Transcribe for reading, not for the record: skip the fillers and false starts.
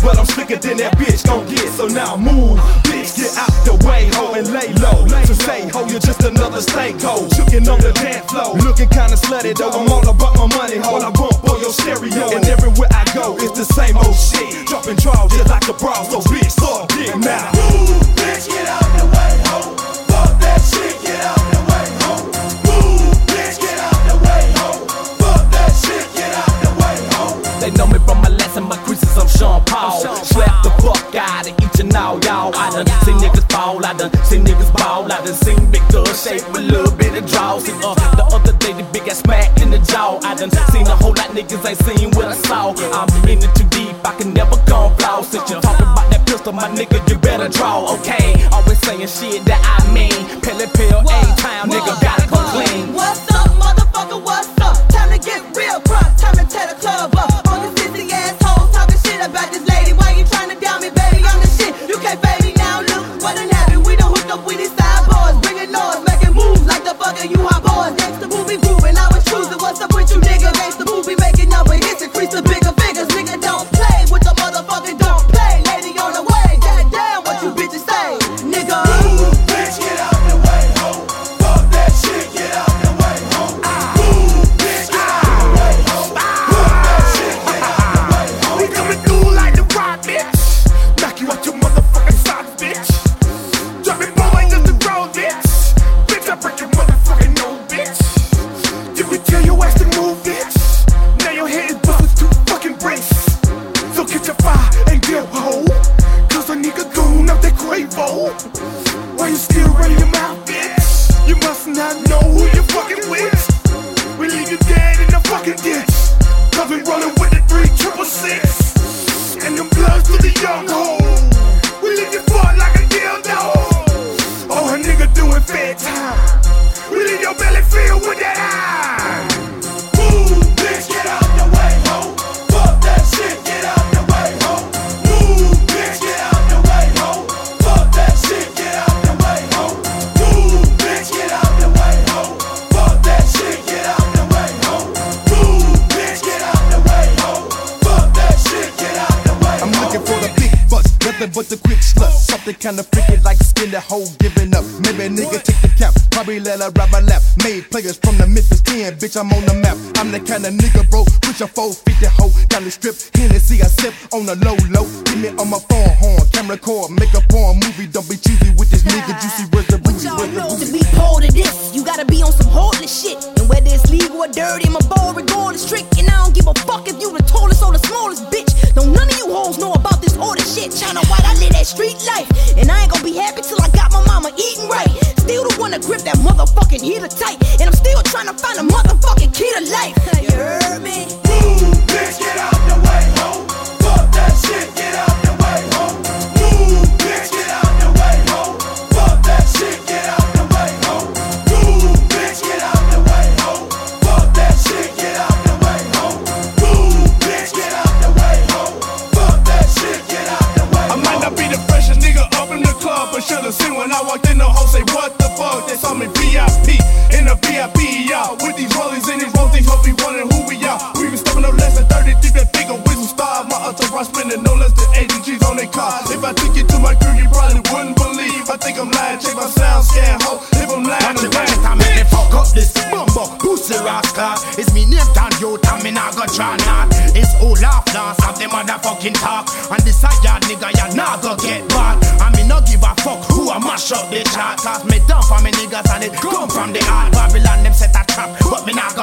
but I'm slicker than that bitch gon' get. So now move, bitch, get out the way, ho, and lay low. To say, ho, you're just another stank hoe. Shookin' on the dance floor, looking kinda slutty though. I'm all about my money, ho. I bump on your stereo, and everywhere I go, it's the same old shit. Dropping draws just like a bra, so bitch, start dick now. Move, bitch, get out the way, ho. Fuck that shit, get out the way, ho. Move, bitch, get out the way, ho. Fuck that shit, get out the way, ho. They know me from my last and my creases, I'm Sean Paul. Slap the fuck out of each and all y'all. I done seen niggas fall, I done seen niggas ball. I done seen big girl shape with a little bit of draw. See, the other day the big ass smack in the jaw. I done seen a whole lot niggas ain't seen what I saw. I'm in it too deep, I can never come flow. Since you talking about that pistol, my nigga, you better draw, okay? Always saying shit that I mean. Pellet pill, A-town, nigga, gotta come clean. What's up, motherfucker, what's up? Time to get real crunk, time to tear the club up. All these sissy assholes talking shit about this lady. Why you trying to down me, baby? I'm the shit. You can't fade me now, look what done happened. We done hooked up with these side boys, bringing noise, making moves like the fucking you hot boys. Next the movie grooving, I was choosing. What's up with you, nigga? Next the movie making up with hits, increase the bigger figures. Nigga, don't play with the motherfucking don't play. Lady on the way, goddamn what you bitches say, nigga. Move, bitch, get out the way, ho. Fuck that shit, get out the way, ho. Move, bitch, get out the way, ho. Fuck that shit, get out the way, ho. We coming through like the rock, bitch. Knock you out your motherfucking socks, bitch. Dropping more like just the road, bitch. Bitch, I break your motherfucking nose, bitch. Did we tell your ass to move, bitch? Now your head is busted to fucking brace. So get your fire and get hoe. Cause a nigga goon out that Quavo. Why you still running your mouth, bitch? You must not know who you fucking with. We leave you dead in the fucking ditch. Cause we rollin' with the 3-6-6. And them bloods to the young hoe. We leave you fucked like a dildo. Oh, a nigga doing fair time. We leave your belly filled with that eye. Move, bitch, get out the way, ho. Fuck that shit, get out the way, ho. Move, bitch, get out the way, ho. Fuck that shit, get out the way, ho. Move, bitch, get out the way, ho. Fuck that shit, get out the way, ho. Move, bitch, get out the way, ho. Fuck that shit, get out the way, ho. I'm looking for the big bucks, nothing but the quick sluts. Something kinda freaky like skin that hoe giving up. Maybe a nigga take the cap, probably let her ride my lap. Made players from the Memphis 10, bitch, I'm on the map. I'm the kinda nigga, bro, with your 450 hoe. Down the strip, Hennessy, I sip on the low. Give me on my phone horn, camera cord, make a porn movie. Don't be cheesy with this nigga, juicy, where's the booty? To be part of this, you gotta be on some holy shit. And whether it's legal or dirty, my ball regard is strict. And I don't give a fuck if you the tallest or the smallest bitch. Don't none of you hoes know about this order shit. China white, I live that street life. And I ain't gonna be happy till I got my mama eating right. Still the one to grip that motherfucking heater tight. And I'm still trying to find a motherfucking key to life. You heard me? Move, bitch, get out the way, ho. Fuck that shit, get out the way, ho. Move, bitch, get out the way, ho. Fuck that shit, get out the way, ho. Move, bitch, get out the way, ho. Fuck that shit, get out the way, ho. Move, bitch, get out the way, ho. Fuck that shit, get out the way, ho. I might not be the freshest nigga up in the club, but should've seen when I walked in the hoe say what the fuck. They saw me VIP in a VIP, y'all. With these rollies and these rolls, these hoes be wondering who we are. We been stepping no less than 30 deep, that big whistle star. My entourage spending no less than 80 G's on their car. If I took you to my crib, you probably wouldn't believe. I think I'm lying, check my sound scan, ho. If I'm lying, watch it, I make me fuck up this bumbo pussy rascal. It's me name down you, and me nah go try not. It's all off dance of the motherfucking talk. And this a yard nigga, ya nah go get bad. And me no give a fuck who I mash up the chart. Cause me done for me niggas and it come from the heart. Babylon them set a trap, but me nah